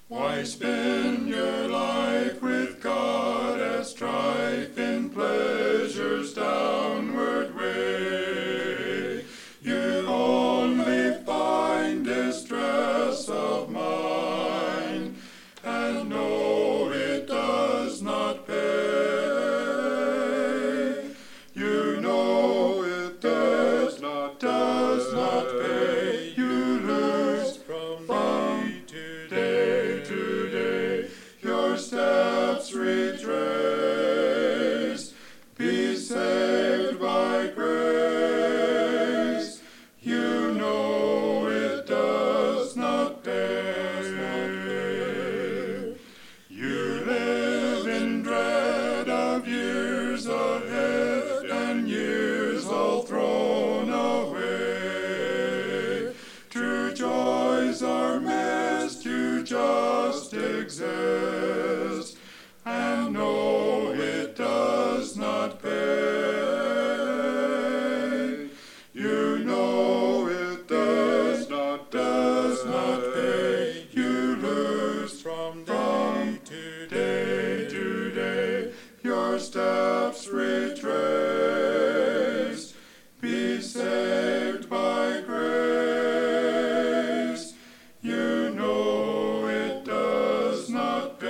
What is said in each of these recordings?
Why spend your life with God as strife in pleasure's downward way? You only find distress of mind, and know it does not pay. You know it does not pay. You lose from day to day. Your steps retrace. Be saved by grace. You know it does not pay. You live in dread of years ahead and years all thrown away. True joys are missed, you just exist, and know it does not pay. You know it does not pay. You lose from day to day. Your steps retrace. Be saved by grace. You know it does not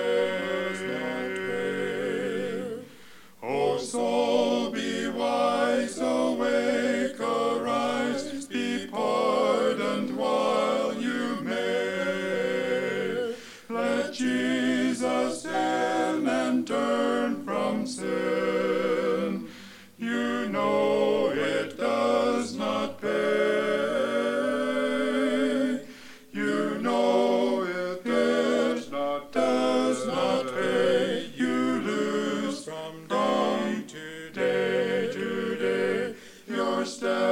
pay. O soul, be wise, awake, arise, be pardoned while you may. Let Jesus in and turn from sin. You know it does not pay. You know it does not pay. You lose from day to day. Your steps